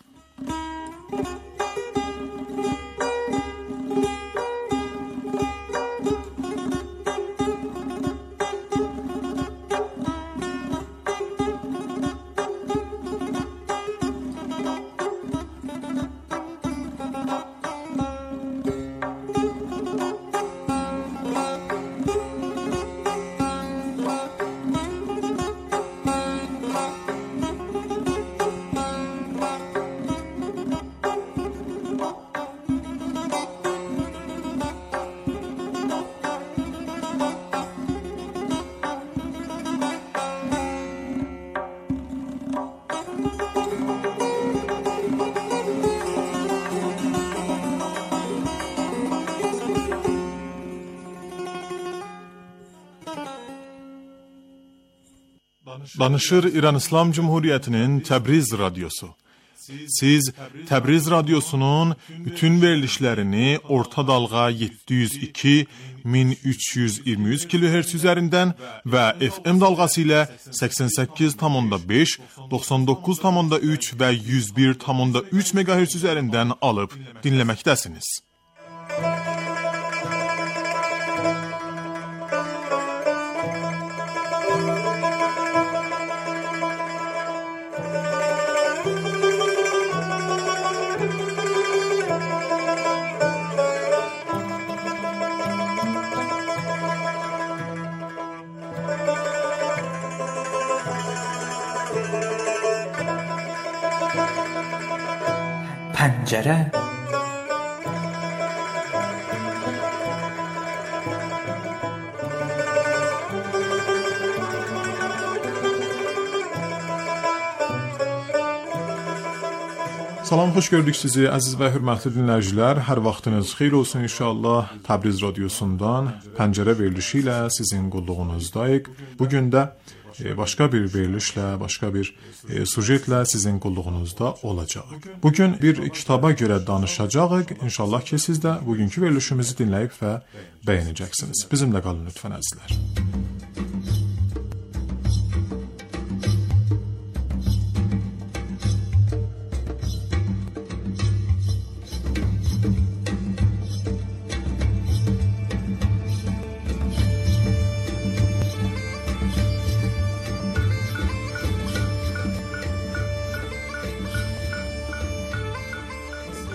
G: Danışır İran İslam Cumhuriyeti'nin Təbriz Radyosu. Siz Təbriz Radyosu'nun bütün verilişlerini orta dalga 702 1323 kHz üzerinden ve FM dalgası ile 88,5, 99,3 ve 101,3 MHz üzerinden alıp dinlemektesiniz.
K: Pəncərə.
G: Salam, xoş gördük sizi əziz və hörmətli dinləyicilər. Hər vaxtınız xeyir olsun inşallah. Təbriz Radyosu'ndan Pəncərə verilişi ilə sizin qulluğunuzdayıq. Bugün də başqa bir verilişlə, başqa bir sujetlə sizin qulluğunuzda olacaq. Bugün bir kitaba görə danışacağıq. İnşallah ki, siz də bugünkü verilişimizi dinləyib və bəyənəcəksiniz. Bizimlə qalın lütfən əzizlər.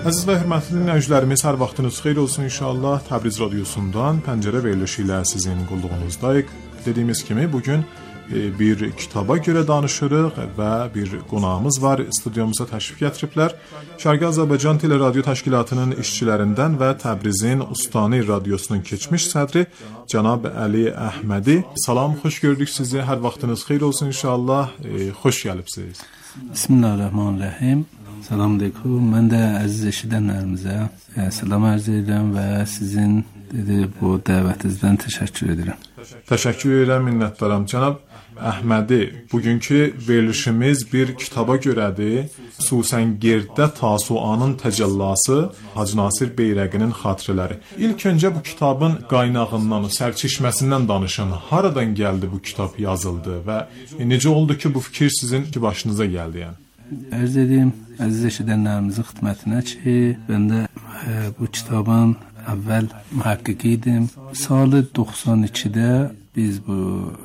G: Əziz və hörmətli dinləyicilərimiz, hər vaxtınız xeyir olsun inşallah. Təbriz radiosundan Pəncərə verilişi ilə sizin qulluğunuzdayıq. Dediyimiz kimi bugün bir kitaba görə danışırıq və bir qonağımız var. Studiyamıza təşrif gətiriblər. Şərqi Azərbaycan Teleradio Təşkilatının işçilərindən və Təbrizin Ustani Radiosunun keçmiş sədri Cənab Əli Əhmədi. Salam, xoş gördük sizi. Hər vaxtınız xeyir olsun inşallah. Xoş gəlibsiniz.
K: Bismillahirrahmanirrahim. Salam aleykum. Mən də əziz eşidənlərimizə salam arz edirəm və sizin bu dəvətinizdən təşəkkür edirəm.
G: Təşəkkür edirəm, minnətdaram. Cənab Əhmədi, bugünkü verilişimiz bir kitaba görədir. Susəngerddə Tasuanın təcəllası, Hacı Nasir Beyrəqinin xatirələri. İlk öncə bu kitabın qaynağından, sərçişməsindən danışın. Haradan gəldi bu kitab yazıldı və necə oldu ki, bu fikir sizin başınıza gəldi yəni?
K: Ərz edeyim əziz eşidənlərimizin xidmətinə ki, mən də bu kitabın əvvəl mühəqqqiqi idim. Salı 92-də biz bu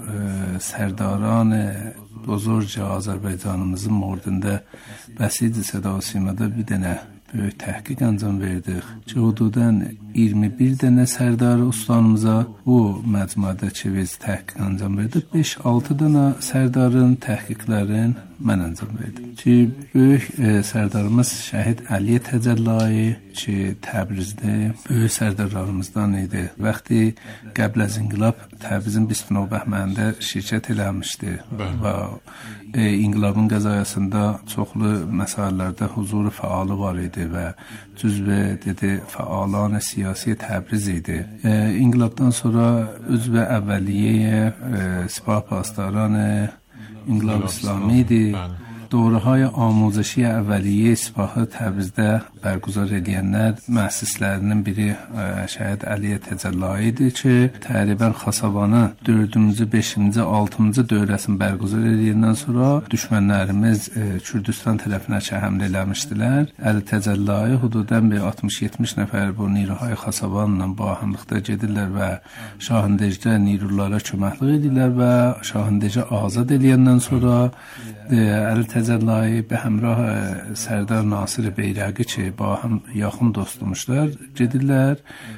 K: sərdaran buzurg Azərbaycanımızın mordunda Bəsid Səda Simada bir dənə böyük təhqiq əncam verdik ki, hududan 21 dənə sərdar ustanımıza bu məcmuada ki, biz təhqiq əncam verdik. 5-6 dənə sərdarın təhqiqlərin mən əncam verdim. Ki, böyük sərdarımız Şəhid Əli Təcəllai ki, Təbrizdə böyük sərdarlarımızdan idi. Vaxtı qəbl az inqilab Təbrizin Bismillah Bəhməndə şirkət eləmişdi və inqilabın qəzayasında çoxlu məsələlərdə huzuru fəalı var idi və cüzvə fəalan siyasi Təbriz idi. İnqilabdan sonra üzvə əvvəliyyə Sipah Pastaran İnqilab İslami idi. Doğruهای آموزشی اولیه سپاه Təbrizdə bərquzar edənlər müəssislərinin biri Şəhid Əli Təcəllai idi ki, təqribən Xasavanı 4-cü, 5-ci, 6-cı dövrəsini bərquzar edəndən sonra düşmənlərimiz Kürdistan tərəfinə həmlə eləmişdilər. Əli Təcəllai hududan bir 60-70 nəfər bu Niruhay Xasavanla bahamlıqda gedirlər və Şahindejdə Nirulara köməklik edirlər və Şahindejə azad edəndən sonra Əli Təcəllai به همراه سردار ناصر بیرقی که با هم yaxın dostumuşlar gedirlər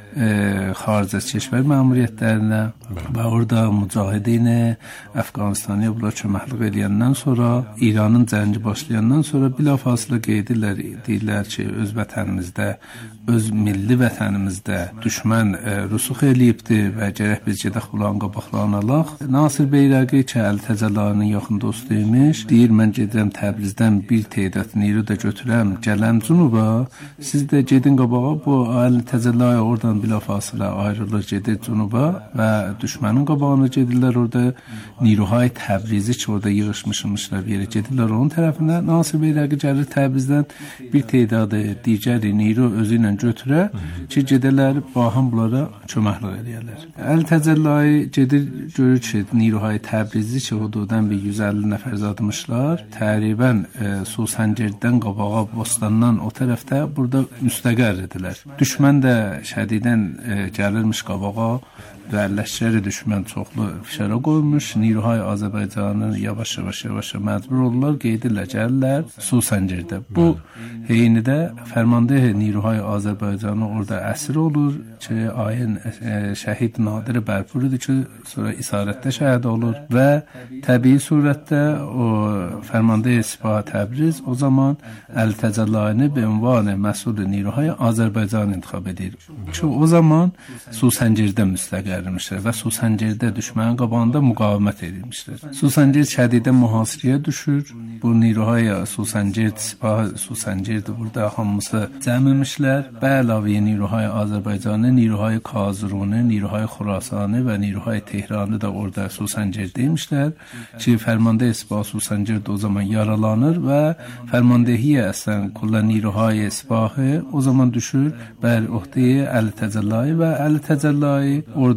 K: xarici کشور məmuriyyətlərinə və orada mücahidin Əfqanistaniya bunlar köməklik edəndən sonra İranın cəngi başlayandan sonra bilafasilə qeydirlər, deyirlər ki, öz vətənimizdə, öz milli vətənimizdə düşmən rüsux eləyibdir və gərək biz gedək bunların qabaqlarını alaq. Nasir Beyraqi ki, Əli Təcəllai'nin yaxın dostu imiş, deyir mən gedirəm Təbrizdən bir teydat niro da götürəm, gələm Cunuba, siz də gedin qabağa. Bu Əli Təcəllai oradan bilafasilə ayrılır, gedir Cunuba və düşmənin qabağına gedirlər. Orada Niruhay Təbrizi ki, orada yığışmışlar bir yerə gedirlər onun tərəfinə. Nasir Beyraqi gəlir Təbrizdən bir teydadı digər Niro özü ilə götürə ki, gedərlər baham bunlara köməklik edərlər. Əli Təcəllai gedir, görür ki, Niruhay Təbrizi ki, hududan bir 150 nəfər zadmışlar. Təqribən Susəngerddən qabağa, Bostandan o tərəfdə burada müstəqər edilər. Düşmən də şədidən gəlirmiş qabağa və ləşkəri düşmən çoxlu fişara qoymuş. Niruhay Azərbaycanı yavaş-yavaş məcbur olurlar, qeydirlər, gəlirlər Susəngərdə. Bu heynidə Fərmandeh Niruhay Azərbaycanı orada əsir olur ki, ayın şəhid Nadir Bərpuridir ki, sonra isarətdə şəhid olur və təbii surətdə o Fərmandeh Sipah Təbriz o zaman Əli Təcəllai'ni به عنوان مسئول نیروهای آذربایجان انتخاب edir. Ki o zaman Susəngərdə müstəqərmişlər və Susəngərdə düşmənin qabağında müqavimət edirmişlər. Susəngər şədidən mühasirəyə düşür. Bu Niruhay Susəngərd, Sipah Susəngərd burada hamısı cəmmişlər. Və əlavə Niruhay Azərbaycanı, Niruhay Kazuruni, Niruhay Xurasanı və Niruhay Tehranı da orada Susəngərdəymişlər. Ki Fərmandeh Sipah Susəngərd o zaman yaralanır və fərmandehiyyə əslən kulla Niruhay Sipahı o zaman düşür bər öhdəyə Əli Təcəllai və Əli Təcəllai orada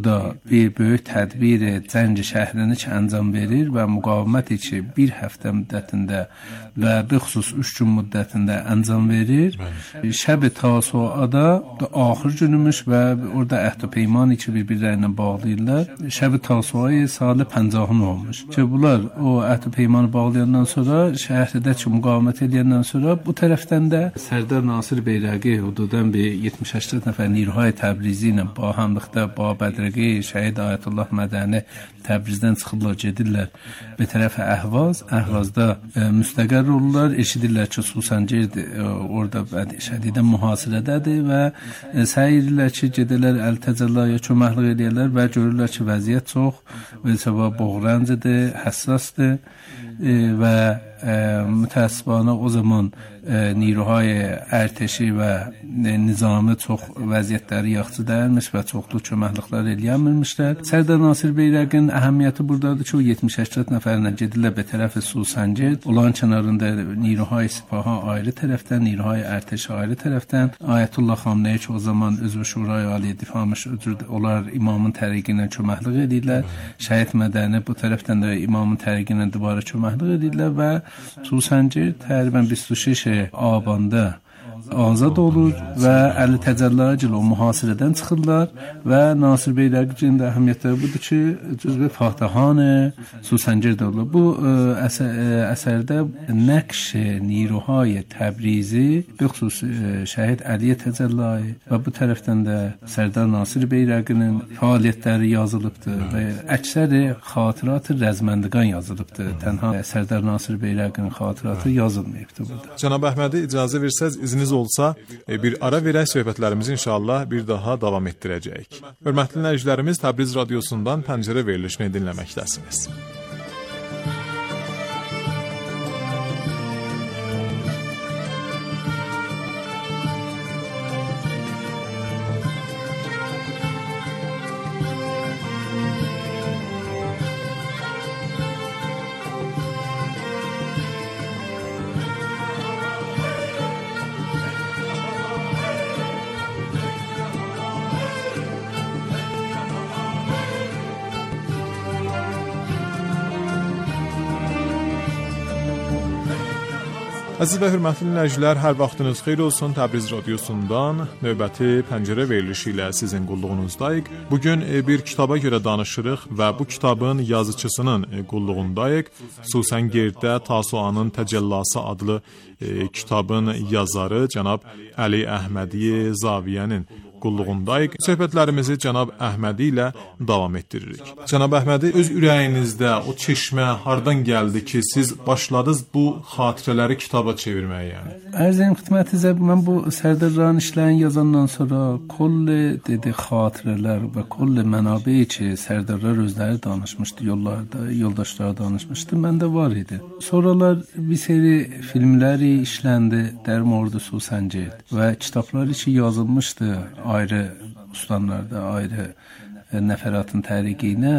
K: burada bir böyük tədbir Cəng şəhrini ki enjam verir və müqavimət ki bir həftə müddətində və bixüsus 3 gün müddətində enjam verir. Şəb Tasuada axır günümüş və orada əhd-i peymanı ki bir-birlərinə bağlayırlar. Şəb Tasuayı salı 50 olmuş. Ki bunlar o əhd-i peymanı bağlayandan sonra şəhərdə ki müqavimət edəndən sonra bu tərəfdən də Sərdar Nasir Beyraqi hududan bir 70-80 nəfər Niruhay Təbrizi ilə ba hamlıqda ba Bədrəqi, Şəhid Ayətullah Mədəni Təbrizdən çıxıblar gedirlər bir tərəfə Əhvaz. Əhvazda müstəqər olurlar. Eşidirlər ki Susancerd orada şədidən mühasirədədir və səy edirlər ki gedərlər Əl-Təcəllaya köməklik edirlər və görürlər ki vəziyyət çox və səbəb boğrancıdır, həssasdır və mütəəssibانه o zaman نیروهای ارتشی و نظامی çox vəziyyətləri yaxşı dəyilmiş və çoxlu köməkliklər eləyənmirmişlər. Sərdar Nasir Beyraqin əhəmiyyəti buradadır ki, o 70-80 nəfərlə gedirlər bir tərəfi Susancerd. Olan kənarında نیروهای سپاه ayrı tərəfdən, نیروهای ارتش ayrı tərəfdən. Ayətullah Xamneyi ki, o zaman üzv Şurای Ali Difamış onlar imamın təriqi ilə köməklik edirlər. Şəhid Mədəni bu tərəfdən də imamın təriqi ilə dibara köməklik edirlər və Susancerd təqribən 26 Abanda azad olur və Əli Təcəllagil o mühasirədən çıxırlar və Nasir Beyraqinin də əhəmiyyəti budur ki, cüzbə Fatahan Susancerd olur. Bu əsərdə nəqş نیروهای تبریزی به خصوص şəhid Əli Təcəllagi və bu tərəfdən də Sərdar Nasir Beyraqinin fəaliyyətləri yazılıbdır və əksəri xatırat Rəzməndiqan yazılıbdır. Tənha Sərdar Nasir Beyraqinin xatıratı yazılmayıbdır burada.
G: Cənab Əhmədi, icazə versəz, izniniz olsa bir ara verək, söhbətlərimizi inşallah bir daha davam etdirəcəyik. Hörmətli dinləyicilərimiz, Təbriz radiosundan Pəncərə verilişini dinləməkdəsiniz. Əziz və hörmətli dinləyicilər, hər vaxtınız xeyir olsun. Təbriz radiosundan növbəti pəncərə verilişi ilə sizin qulluğunuzdayıq. Bugün bir kitaba görə danışırıq və bu kitabın yazıçısının qulluğundayıq. Susancerddə Tasuanın Təcəllası adlı kitabın yazarı cənab Əli Əhmədi Zaviyənin qulluğundayıq. Söhbətlərimizi cənab Əhmədi ilə davam etdiririk. Cənab Əhmədi, öz ürəyinizdə o çeşmə hardan gəldi ki, siz başladınız bu xatirələri kitaba çevirməyə yəni?
K: Ərzəyim xidmətinizə, mən bu Sərdarların işlərini yazandan sonra kolli xatirələr və kolli mənabə ki, Sərdarlar özləri danışmışdı, yollarda, yoldaşları danışmışdı, məndə var idi. Sonralar bir seri filmləri işləndi, Dərm Ordu Susancerd və kitabları ki yazılmışdı, ayrı ustanlarda, ayrı nəfəratın təriqi ilə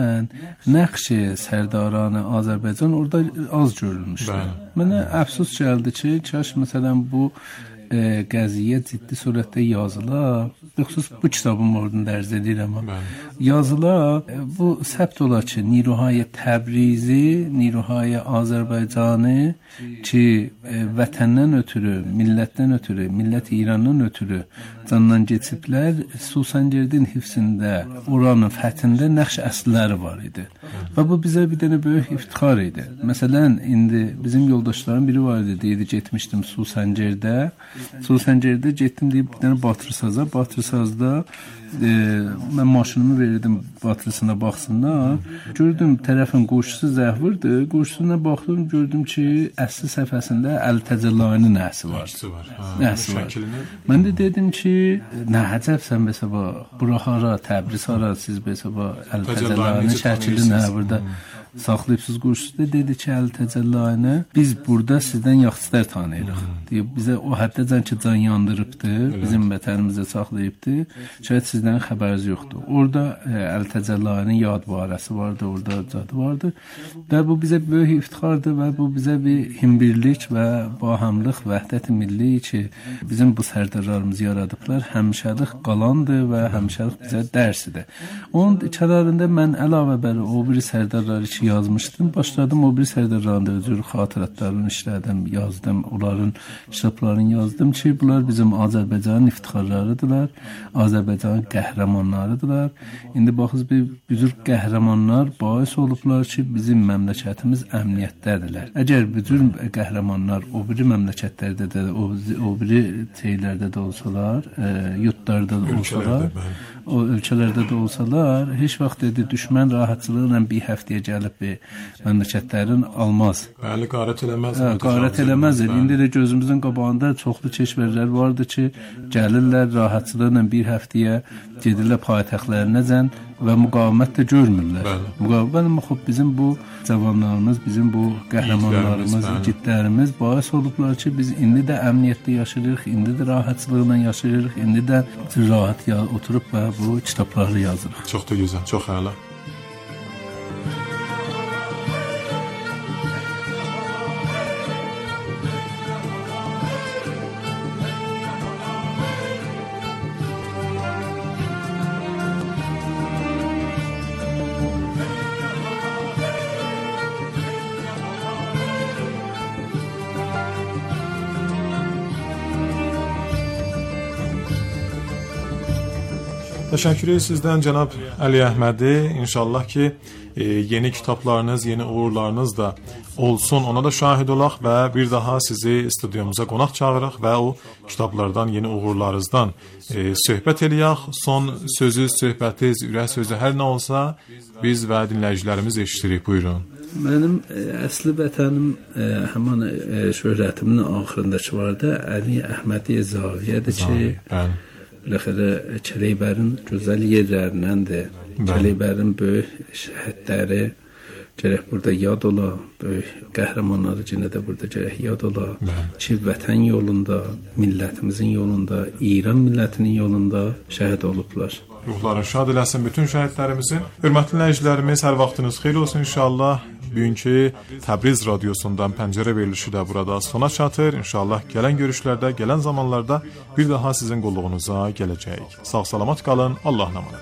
K: nəqşi Sərdaranı Azərbaycan orada az görülmüşdür. Mənə əfsus gəldi ki, kaş məsələn bu qəziyyə ciddi surətdə yazıla, xüsus bu kitabın ordunu dərz edirəm amma yazıla, bu səbt olar ki, Niruhay Təbrizi, Niruhay Azərbaycanı ki, vətəndən ötürü, millətdən ötürü, millət İrandan ötürü candan geçiblər, Susancerdin hifzində, oranın fəthində nəqş əsliləri var idi. Və bu bizə bir dənə böyük iftixar idi. Məsələn, indi bizim yoldaşların biri var idi, deyirdi, getmişdim Susancerdə. Susancerdə getdim deyib bir dənə Batırsaz'a. Batırsazda mən maşınımı verirdim Batırısına baxsınlar. Gördüm tərəfin qoşusu zəhvirdir. Qoşusuna baxdım, gördüm ki, əsli səhifəsində Əli Təcəllaginin nəsi var. Nəsi var. Mən də dedim ki, nə əcəbsən bəsəbə, bura hara, Təbriz hara, siz bəsəbə Əli Təcəllaginin şəkili nə burada? saxlayıbsınız qursda dedi ki Əli Təcəllayını biz burada sizdən yaxşılar tanıyırıq. Deyib bizə o həddəcən ki can yandırıbdı, bizim vətənimizə saxlayıbdı. Şayət sizdən xəbəriniz yoxdur. Orada Əli Təcəllayının yadvarəsi vardı, orada cadı vardı. Və bu bizə böyük iftixardır və bu bizə bir himbirlik və bahamlıq, vəhdət-i milli ki bizim bu sərdarlarımız yaradıblar, həmişəlik qalandır və həmişəlik bizə dərsidir. Onun kənarında mən əlavə bəri o biri sərdarları ki yazmışdım, başladım o biri sərdarların da özür xatirətlərini işlədim, yazdım, onların kitablarını yazdım ki, bunlar bizim Azərbaycanın iftixarlarıdırlar, Azərbaycanın qəhrəmanlarıdırlar. İndi baxız bir büzür qəhrəmanlar bais olublar ki, bizim məmləkətimiz əmniyyətdədirlər. Əgər bütün qəhrəmanlar o biri məmləkətlərdə də, o biri şeylərdə də olsalar, yurtlarda da olsalar, o ölkələrdə də olsalar, heç vaxt dedi düşmən rahatçılıqla bir həftəyə gəlib bir məmləkətlərin almaz.
G: Bəli, qarət eləməz.
K: Qarət eləməz. İndi də gözümüzün qabağında çoxlu keşverlər vardı ki, gəlirlər rahatçılıqla bir həftəyə gedirlər paytaxtlarınacən və müqavimət də görmürlər. Müqavimət xub bizim bu cavanlarımız, bizim bu qəhrəmanlarımız, igidlərimiz bais olublar ki, biz indi də əmniyyətdə yaşayırıq, indi də rahatçılıqla yaşayırıq, indi də rahat oturub və bu kitabları yazırıq.
G: Çox da gözəl, çox əla. Təşəkkür edirəm sizdən cənab Əli Əhmədi. İnşallah ki yeni kitablarınız, yeni uğurlarınız da olsun. Ona da şahid olaq və bir daha sizi studiyamıza qonaq çağıraq və o kitablardan, yeni uğurlarınızdan söhbət eləyək. Son sözü, söhbətiz, ürək sözü hər nə olsa biz və dinləyicilərimiz eşidirik. Buyurun.
K: Mənim əsli vətənim həmin şöhrətimin axırındakı vardı. Əli Əhmədi Zaviyədir ki, biləxərə Kələkbərin gözəl yerlərindəndir. Kələkbərin böyük şəhidləri gərək burada yad ola, böyük qəhrəmanları yenə də burada gərək yad ola ki, vətən yolunda, millətimizin yolunda, İran millətinin yolunda şəhid olublar.
G: Ruhları şad eləsin bütün şəhidlərimizin. Hörmətli dinləyicilərimiz, hər vaxtınız xeyir olsun inşallah. Bugünkü Təbriz radiosundan pəncərə verilişi də burada sona çatır. İnşallah gələn görüşlərdə, gələn zamanlarda bir daha sizin qulluğunuza gələcəyik. Sağ-salamat qalın, Allah'a emanet.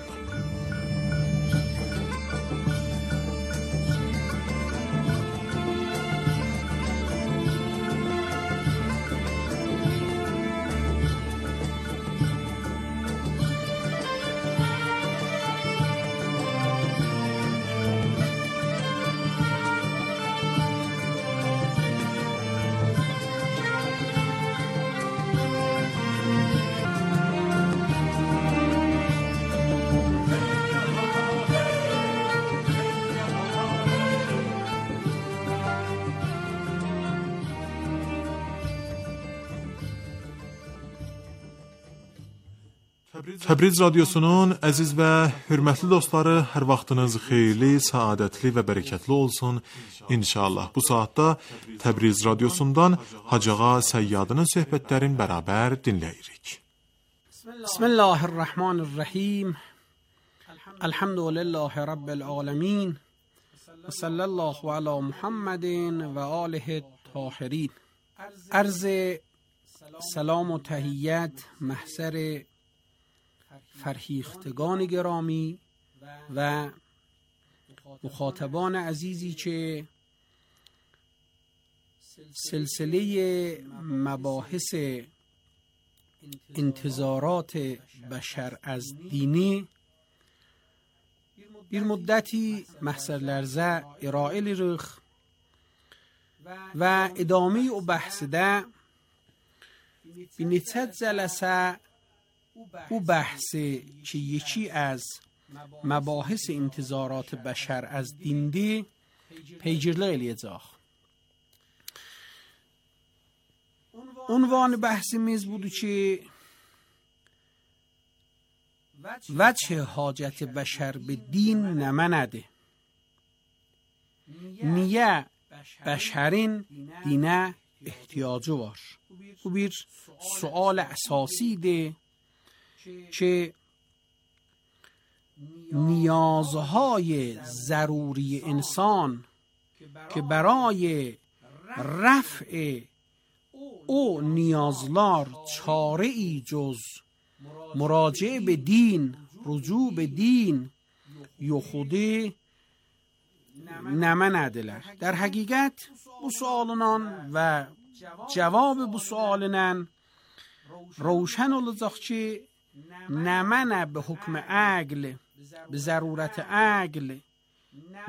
G: Təbriz radiosunun əziz və hörmətli dostları, hər vaxtınız xeyirli, saadətli və bərəkətli olsun inşallah. Bu saatda Təbriz radiosundan Hacı Ağa Səyyadının söhbətlərini bərabər dinləyirik.
L: Bismillahirrahmanirrahim. Elhamdülillahi Rabbil alemin. Və sallallahu ala Muhammedin və alihi tahirin. Arz سلام و تحیت محضر فرهیختگان گرامی و مخاطبان عزیزی که سلسله مباحث انتظارات بشر از دینی bir müddeti mahzerlerze ارائه رخ و ادامه او بحثده به نتیجه جلسه او بحث که یکی از مباحث انتظارات بشر از دینده پیگیرlik eləyəcək. Unvan bəhsimiz budur ki, vəcih hacət bəşər bi din nə mənədir? niye beşerin dine ihtiyacı var. Bu bir sual esasidir که نیازهای ضروری انسان که برای رفع او نیازlar چاره ای جز مراجعه به دین، رجوع به دین یا خودی نمندler. در حقیقت bu sualından ve cevabı bu sualından روشن olacaq ki نه منه به حکم عقل، به ضرورت عقل